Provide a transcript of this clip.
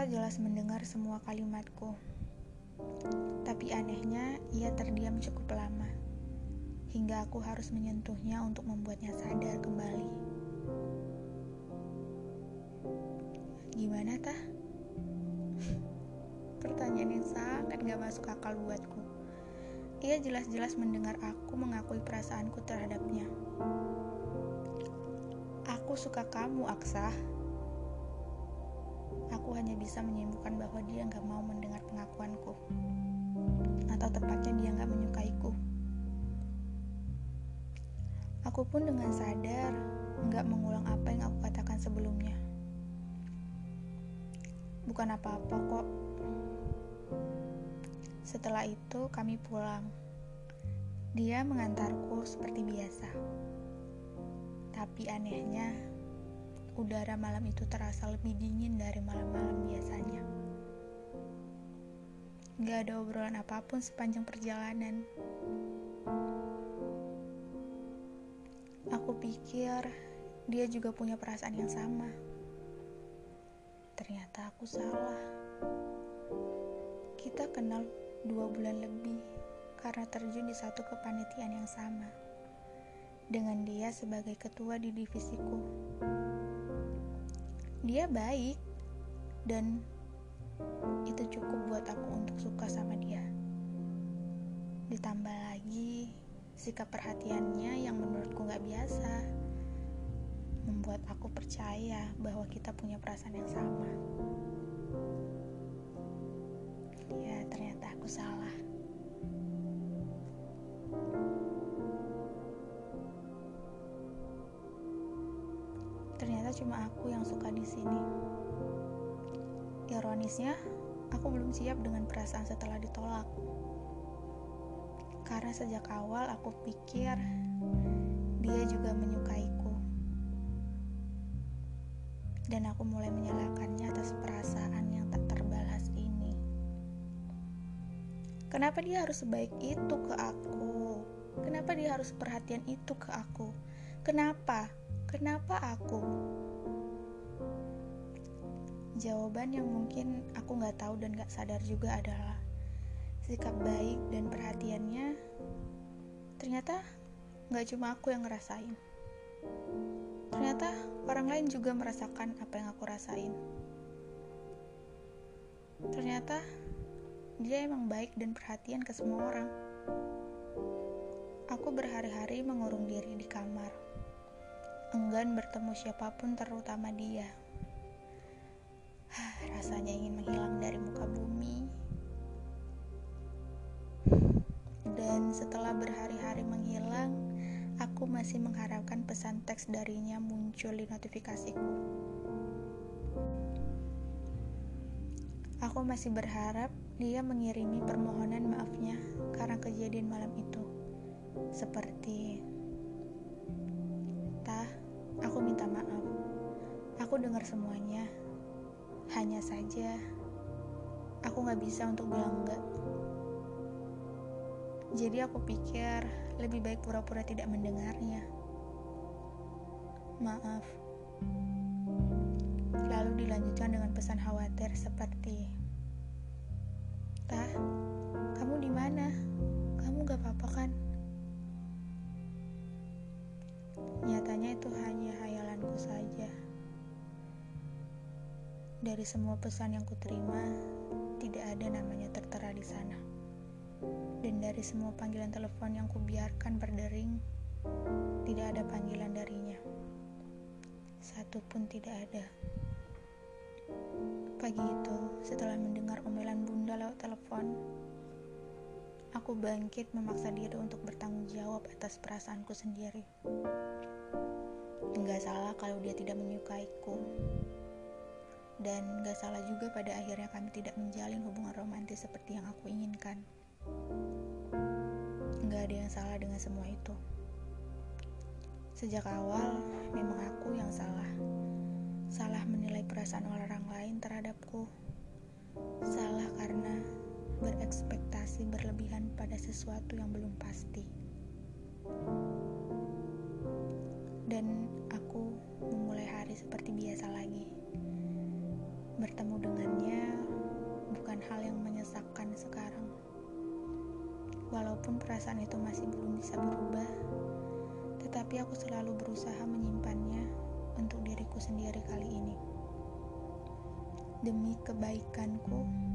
Ia jelas mendengar semua kalimatku. Tapi anehnya, ia terdiam cukup lama, hingga aku harus menyentuhnya untuk membuatnya sadar kembali. Gimana, Tah? Pertanyaan yang sangat gak masuk akal buatku. Ia jelas-jelas mendengar aku mengakui perasaanku terhadapnya. Aku suka kamu, Aksa. Aku hanya bisa menyimpulkan bahwa dia gak mau mendengar pengakuanku. Atau tepatnya dia gak menyukaiku. Aku pun dengan sadar gak mengulang apa yang aku katakan sebelumnya. Bukan apa-apa kok. Setelah itu kami pulang. Dia mengantarku seperti biasa. Tapi anehnya, udara malam itu terasa lebih dingin dari malam-malam biasanya. Gak ada obrolan apapun sepanjang perjalanan. Aku pikir dia juga punya perasaan yang sama. Ternyata aku salah. Kita kenal 2 bulan lebih karena terjun di satu kepanitiaan yang sama, dengan dia sebagai ketua di divisiku. Dia baik, dan itu cukup buat aku untuk suka sama dia. Ditambah lagi sikap perhatiannya yang menurutku gak biasa, membuat aku percaya bahwa kita punya perasaan yang sama. Ya, ternyata aku salah. Ternyata cuma aku yang suka di sini. Ironisnya, aku belum siap dengan perasaan setelah ditolak. Karena sejak awal aku pikir dia juga menyukaiku. Dan aku mulai menyalahkannya atas perasaan yang tak terbalas ini. Kenapa dia harus sebaik itu ke aku? Kenapa dia harus perhatian itu ke aku? Kenapa? Kenapa aku? Jawaban yang mungkin aku gak tahu dan gak sadar juga adalah sikap baik dan perhatiannya ternyata gak cuma aku yang ngerasain. Ternyata orang lain juga merasakan apa yang aku rasain. Ternyata dia emang baik dan perhatian ke semua orang. Aku berhari-hari mengurung diri di kamar, enggan bertemu siapapun terutama dia. Rasanya ingin menghilang dari muka bumi. Dan setelah berhari-hari menghilang, aku masih mengharapkan pesan teks darinya muncul di notifikasiku. Aku masih berharap dia mengirimi permohonan maafnya karena kejadian malam itu. Seperti, Tah, aku minta maaf. Aku dengar semuanya. Hanya saja, aku gak bisa untuk bilang enggak. Jadi aku pikir lebih baik pura-pura tidak mendengarnya. Maaf. Lalu dilanjutkan dengan pesan khawatir seperti, Tah, kamu di mana? Kamu gak apa-apa kan? Nyatanya itu hanya hayalanku saja. Dari semua pesan yang kuterima, tidak ada namanya tertera di sana. Dan dari semua panggilan telepon yang kubiarkan berdering, tidak ada panggilan darinya. Satu pun tidak ada. Pagi itu, setelah mendengar omelan bunda lewat telepon, aku bangkit memaksa diri untuk bertanggung jawab atas perasaanku sendiri. Enggak salah kalau dia tidak menyukaiku. Dan gak salah juga pada akhirnya kami tidak menjalin hubungan romantis seperti yang aku inginkan. Gak ada yang salah dengan semua itu. Sejak awal, memang aku yang salah. Salah menilai perasaan orang lain terhadapku. Salah karena berekspektasi berlebihan pada sesuatu yang belum pasti. Dan aku memulai hari seperti biasa lagi. Bertemu dengannya hal yang menyesakkan sekarang. Walaupun perasaan itu masih belum bisa berubah, tetapi aku selalu berusaha menyimpannya untuk diriku sendiri kali ini. Demi kebaikanku